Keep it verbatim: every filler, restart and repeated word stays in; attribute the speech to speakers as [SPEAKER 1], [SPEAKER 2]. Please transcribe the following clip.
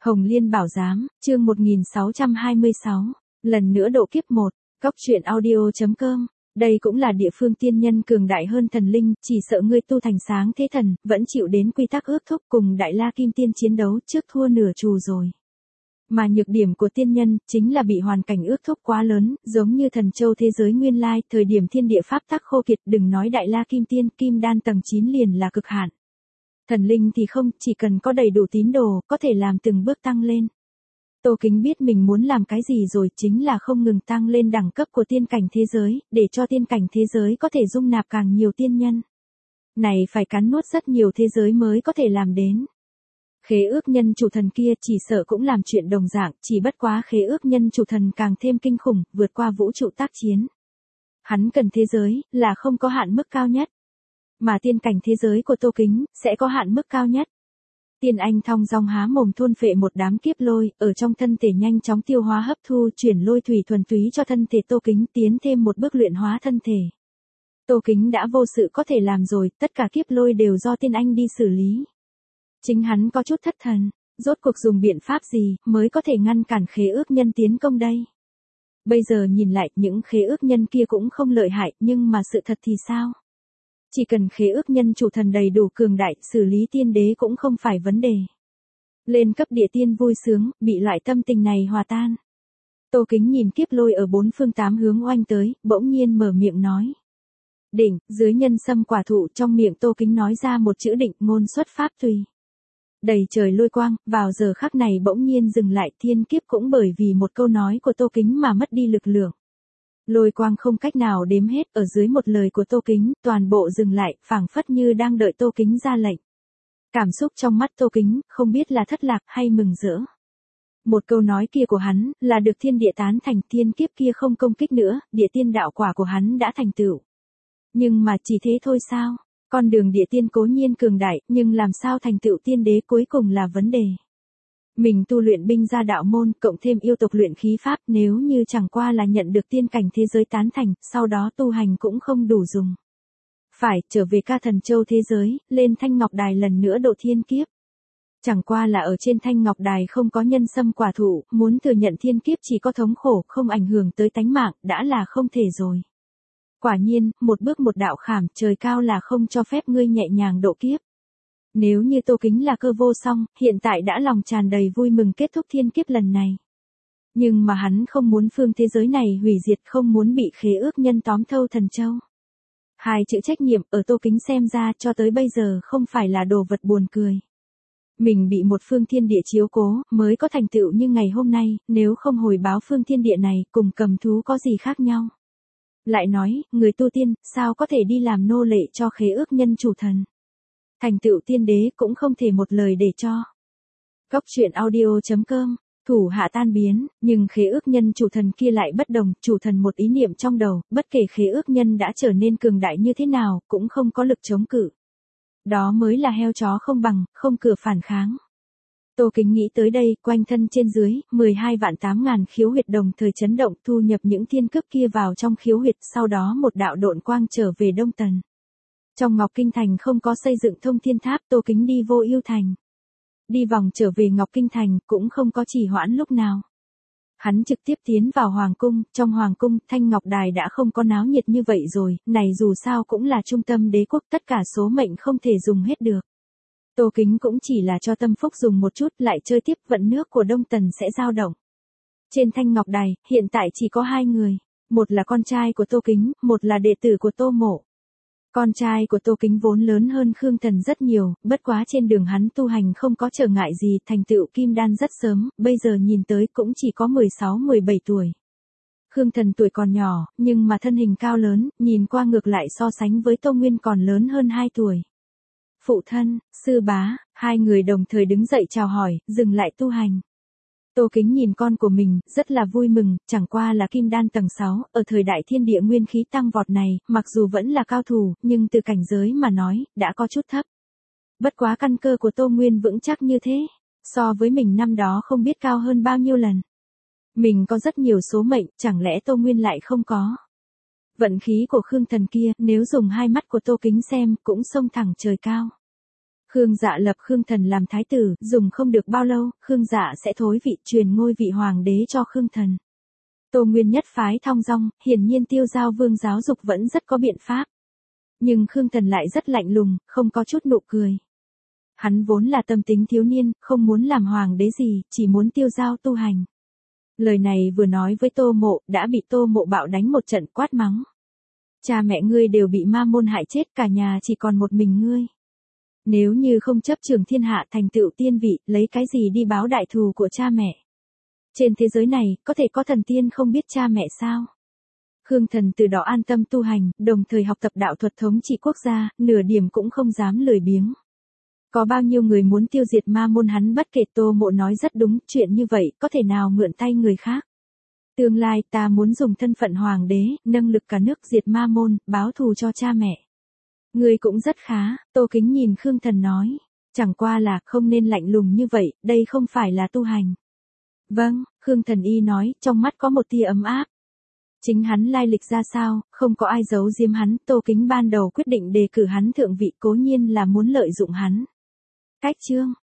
[SPEAKER 1] Hồng Liên Bảo Giám, chương một nghìn sáu trăm hai mươi sáu, lần nữa độ kiếp một, góc truyện audio.com. Đây cũng là địa phương tiên nhân cường đại hơn thần linh, chỉ sợ ngươi tu thành sáng thế thần, vẫn chịu đến quy tắc ước thúc cùng Đại La Kim Tiên chiến đấu trước thua nửa trù rồi. Mà nhược điểm của tiên nhân, chính là bị hoàn cảnh ước thúc quá lớn, giống như thần châu thế giới nguyên lai, thời điểm thiên địa pháp tắc khô kiệt, đừng nói Đại La Kim Tiên, Kim Đan tầng chín liền là cực hạn. Thần linh thì không, chỉ cần có đầy đủ tín đồ, có thể làm từng bước tăng lên. Tô Kính biết mình muốn làm cái gì rồi, chính là không ngừng tăng lên đẳng cấp của tiên cảnh thế giới, để cho tiên cảnh thế giới có thể dung nạp càng nhiều tiên nhân. Này phải cắn nuốt rất nhiều thế giới mới có thể làm đến. Khế ước nhân chủ thần kia chỉ sợ cũng làm chuyện đồng dạng, chỉ bất quá khế ước nhân chủ thần càng thêm kinh khủng, vượt qua vũ trụ tác chiến. Hắn cần thế giới, là không có hạn mức cao nhất. Mà tiên cảnh thế giới của Tô Kính, sẽ có hạn mức cao nhất. Tiên anh thong dong há mồm thôn phệ một đám kiếp lôi, ở trong thân thể nhanh chóng tiêu hóa hấp thu chuyển lôi thủy thuần túy cho thân thể Tô Kính tiến thêm một bước luyện hóa thân thể. Tô Kính đã vô sự có thể làm rồi, tất cả kiếp lôi đều do tiên anh đi xử lý. Chính hắn có chút thất thần, rốt cuộc dùng biện pháp gì mới có thể ngăn cản khế ước nhân tiến công đây. Bây giờ nhìn lại, những khế ước nhân kia cũng không lợi hại, nhưng mà sự thật thì sao? Chỉ cần khế ước nhân chủ thần đầy đủ cường đại, xử lý tiên đế cũng không phải vấn đề. Lên cấp địa tiên vui sướng, bị loại tâm tình này hòa tan. Tô Kính nhìn kiếp lôi ở bốn phương tám hướng oanh tới, bỗng nhiên mở miệng nói. Đỉnh, dưới nhân sâm quả thụ, trong miệng Tô Kính nói ra một chữ định, ngôn xuất pháp tùy. Đầy trời lôi quang, vào giờ khắc này bỗng nhiên dừng lại, thiên kiếp cũng bởi vì một câu nói của Tô Kính mà mất đi lực lượng. Lôi quang không cách nào đếm hết, ở dưới một lời của Tô Kính, toàn bộ dừng lại, phảng phất như đang đợi Tô Kính ra lệnh. Cảm xúc trong mắt Tô Kính, không biết là thất lạc hay mừng rỡ. Một câu nói kia của hắn, là được thiên địa tán thành, thiên kiếp kia không công kích nữa, địa tiên đạo quả của hắn đã thành tựu. Nhưng mà chỉ thế thôi sao? Con đường địa tiên cố nhiên cường đại, nhưng làm sao thành tựu tiên đế cuối cùng là vấn đề. Mình tu luyện binh gia đạo môn, cộng thêm yêu tộc luyện khí pháp, nếu như chẳng qua là nhận được tiên cảnh thế giới tán thành, sau đó tu hành cũng không đủ dùng. Phải, trở về ca thần châu thế giới, lên thanh ngọc đài lần nữa độ thiên kiếp. Chẳng qua là ở trên thanh ngọc đài không có nhân sâm quả thụ, muốn thừa nhận thiên kiếp chỉ có thống khổ, không ảnh hưởng tới tánh mạng, đã là không thể rồi. Quả nhiên, một bước một đạo khảm, trời cao là không cho phép ngươi nhẹ nhàng độ kiếp. Nếu như Tô Kính là cơ vô song, hiện tại đã lòng tràn đầy vui mừng kết thúc thiên kiếp lần này. Nhưng mà hắn không muốn phương thế giới này hủy diệt, không muốn bị khế ước nhân tóm thâu thần châu. Hai chữ trách nhiệm ở Tô Kính xem ra cho tới bây giờ không phải là đồ vật buồn cười. Mình bị một phương thiên địa chiếu cố, mới có thành tựu như ngày hôm nay, nếu không hồi báo phương thiên địa này, cùng cầm thú có gì khác nhau. Lại nói, người tu tiên, sao có thể đi làm nô lệ cho khế ước nhân chủ thần. Thành tựu tiên đế cũng không thể một lời để cho. Góc truyện audio.com, thủ hạ tan biến, nhưng khế ước nhân chủ thần kia lại bất đồng, chủ thần một ý niệm trong đầu, bất kể khế ước nhân đã trở nên cường đại như thế nào, cũng không có lực chống cự. Đó mới là heo chó không bằng, không cửa phản kháng. Tô Kính nghĩ tới đây, quanh thân trên dưới, mười hai vạn tám ngàn khiếu huyệt đồng thời chấn động, thu nhập những thiên cướp kia vào trong khiếu huyệt, sau đó một đạo độn quang trở về Đông Tần. Trong Ngọc Kinh Thành không có xây dựng thông thiên tháp, Tô Kính đi vô ưu thành. Đi vòng trở về Ngọc Kinh Thành, cũng không có trì hoãn lúc nào. Hắn trực tiếp tiến vào Hoàng Cung, trong Hoàng Cung, Thanh Ngọc Đài đã không có náo nhiệt như vậy rồi, này dù sao cũng là trung tâm đế quốc, tất cả số mệnh không thể dùng hết được. Tô Kính cũng chỉ là cho tâm phúc dùng một chút, lại chơi tiếp, vận nước của Đông Tần sẽ dao động. Trên Thanh Ngọc Đài, hiện tại chỉ có hai người, một là con trai của Tô Kính, một là đệ tử của Tô Mộ. Con trai của Tô Kính vốn lớn hơn Khương Thần rất nhiều, bất quá trên đường hắn tu hành không có trở ngại gì, thành tựu kim đan rất sớm, bây giờ nhìn tới cũng chỉ có mười sáu mười bảy tuổi. Khương Thần tuổi còn nhỏ, nhưng mà thân hình cao lớn, nhìn qua ngược lại so sánh với Tô Nguyên còn lớn hơn hai tuổi. Phụ thân, sư bá, hai người đồng thời đứng dậy chào hỏi, dừng lại tu hành. Tô Kính nhìn con của mình, rất là vui mừng, chẳng qua là kim đan tầng sáu, ở thời đại thiên địa nguyên khí tăng vọt này, mặc dù vẫn là cao thủ, nhưng từ cảnh giới mà nói, đã có chút thấp. Bất quá căn cơ của Tô Nguyên vững chắc như thế, so với mình năm đó không biết cao hơn bao nhiêu lần. Mình có rất nhiều số mệnh, chẳng lẽ Tô Nguyên lại không có. Vận khí của Khương Thần kia, nếu dùng hai mắt của Tô Kính xem, cũng xông thẳng trời cao. Khương Dạ lập Khương Thần làm thái tử, dùng không được bao lâu, Khương Dạ sẽ thối vị truyền ngôi vị hoàng đế cho Khương Thần. Tô Nguyên nhất phái thong dong, hiển nhiên Tiêu Giao Vương giáo dục vẫn rất có biện pháp. Nhưng Khương Thần lại rất lạnh lùng, không có chút nụ cười. Hắn vốn là tâm tính thiếu niên, không muốn làm hoàng đế gì, chỉ muốn tiêu giao tu hành. Lời này vừa nói với Tô Mộ, đã bị Tô Mộ bạo đánh một trận quát mắng. Cha mẹ ngươi đều bị ma môn hại chết, cả nhà chỉ còn một mình ngươi. Nếu như không chấp trường thiên hạ thành tựu tiên vị, lấy cái gì đi báo đại thù của cha mẹ? Trên thế giới này, có thể có thần tiên không biết cha mẹ sao? Khương Thần từ đó an tâm tu hành, đồng thời học tập đạo thuật thống trị quốc gia, nửa điểm cũng không dám lười biếng. Có bao nhiêu người muốn tiêu diệt ma môn hắn bất kể. Tô Mộ nói rất đúng, chuyện như vậy, có thể nào mượn tay người khác. Tương lai ta muốn dùng thân phận hoàng đế, nâng lực cả nước diệt ma môn, báo thù cho cha mẹ. Người cũng rất khá, Tô Kính nhìn Khương Thần nói. Chẳng qua là không nên lạnh lùng như vậy, đây không phải là tu hành. Vâng, Khương Thần Y nói, trong mắt có một tia ấm áp. Chính hắn lai lịch ra sao, không có ai giấu giếm hắn, Tô Kính ban đầu quyết định đề cử hắn thượng vị cố nhiên là muốn lợi dụng hắn. Cách chương